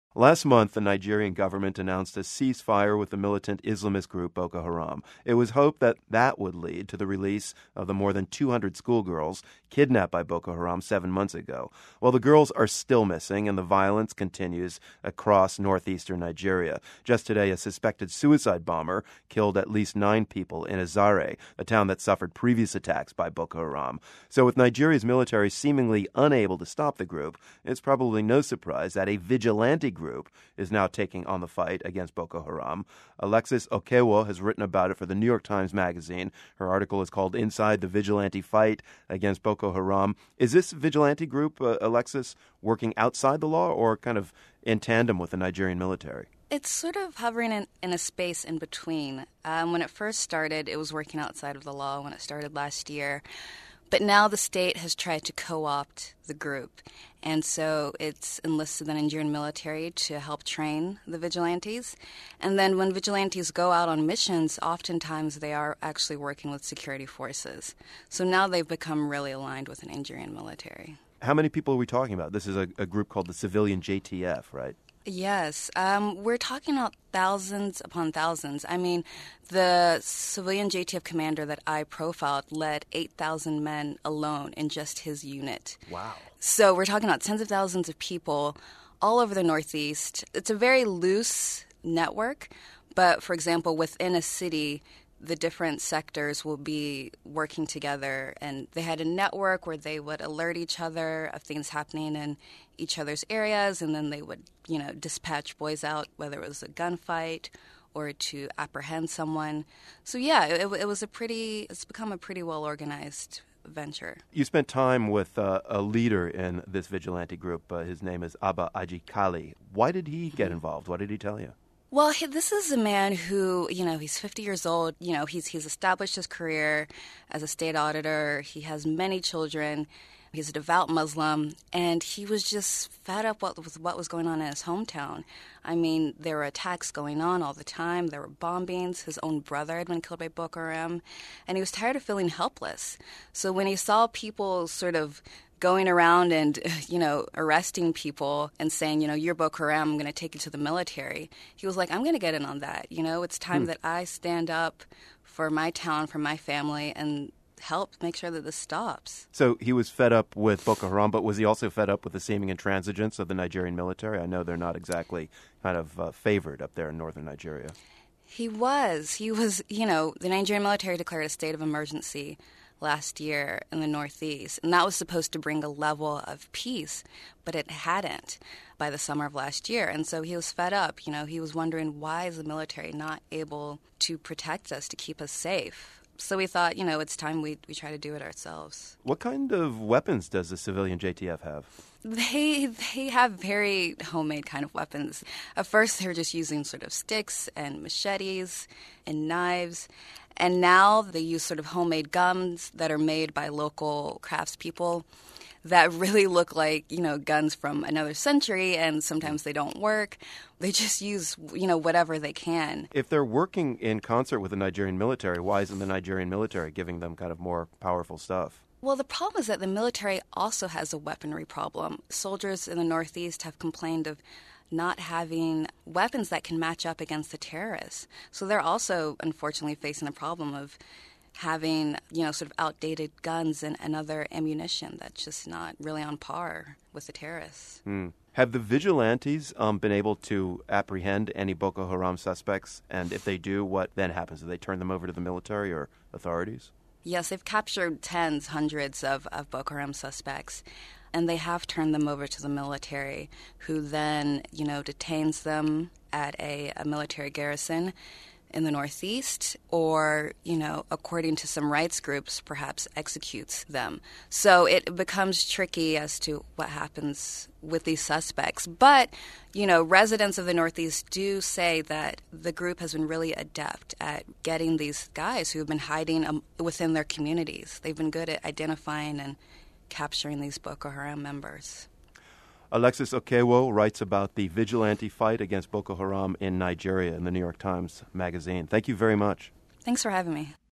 Last month, the Nigerian government announced a ceasefire with the militant Islamist group Boko Haram. It was hoped that that would lead to the release of the more than 200 schoolgirls kidnapped by Boko Haram 7 months ago. Well, the girls are still missing, and the violence continues across northeastern Nigeria. Just today, a suspected suicide bomber killed at least 9 people in Azare, a town that suffered previous attacks by Boko Haram. So with Nigeria's military seemingly unable to stop the group, it's probably no surprise that a vigilante group is now taking on the fight against Boko Haram. Alexis Okewo has written about it for the New York Times Magazine. Her article is called Inside the Vigilante Fight Against Boko Haram. Is this vigilante group, Alexis, working outside the law or kind of in tandem with the Nigerian military? It's sort of hovering in a space in between. When it first started, it was working outside of the law when it started last year. But now the state has tried to co-opt the group, and so it's enlisted the Nigerian military to help train the vigilantes. And then when vigilantes go out on missions, oftentimes they are actually working with security forces. So now they've become really aligned with the Nigerian military. How many people are we talking about? This is a group called the Civilian JTF, right? Yes. We're talking about thousands upon thousands. I mean, the civilian JTF commander that I profiled led 8,000 men alone in just his unit. Wow. So we're talking about tens of thousands of people all over the Northeast. It's a very loose network, but for example, within a city, the different sectors will be working together, and they had a network where they would alert each other of things happening in each other's areas, and then they would, dispatch boys out, whether it was a gunfight or to apprehend someone. So yeah, it's become a pretty well-organized venture. You spent time with a leader in this vigilante group. His name is Abba Ajikali. Why did he get involved? What did he tell you? Well, this is a man who, he's 50 years old. He's established his career as a state auditor. He has many children. He's a devout Muslim, and he was just fed up with what was going on in his hometown. I mean, there were attacks going on all the time. There were bombings. His own brother had been killed by Boko Haram, and he was tired of feeling helpless. So when he saw people sort of going around and, arresting people and saying, you're Boko Haram, I'm going to take you to the military, he was like, I'm going to get in on that. It's time that I stand up for my town, for my family, and help make sure that this stops. So he was fed up with Boko Haram, but was he also fed up with the seeming intransigence of the Nigerian military? I know they're not exactly kind of favored up there in northern Nigeria. He was. The Nigerian military declared a state of emergency last year in the Northeast, and that was supposed to bring a level of peace, but it hadn't by the summer of last year. And so he was fed up. He was wondering, why is the military not able to protect us, to keep us safe? So we thought, it's time we try to do it ourselves. What kind of weapons does the civilian JTF have? They have very homemade kind of weapons. At first, they were just using sort of sticks and machetes and knives. And now they use sort of homemade guns that are made by local craftspeople that really look like, guns from another century, and sometimes they don't work. They just use, whatever they can. If they're working in concert with the Nigerian military, why isn't the Nigerian military giving them kind of more powerful stuff? Well, the problem is that the military also has a weaponry problem. Soldiers in the Northeast have complained of not having weapons that can match up against the terrorists. So they're also, unfortunately, facing the problem of having, sort of outdated guns and other ammunition that's just not really on par with the terrorists. Have the vigilantes been able to apprehend any Boko Haram suspects? And if they do, what then happens? Do they turn them over to the military or authorities? Yes, they've captured tens, hundreds of Boko Haram suspects, and they have turned them over to the military, who then, detains them at a military garrison in the Northeast, or, according to some rights groups, perhaps executes them. So it becomes tricky as to what happens with these suspects. But, residents of the Northeast do say that the group has been really adept at getting these guys who have been hiding within their communities. They've been good at identifying and capturing these Boko Haram members. Alexis Okewo writes about the vigilante fight against Boko Haram in Nigeria in the New York Times Magazine. Thank you very much. Thanks for having me.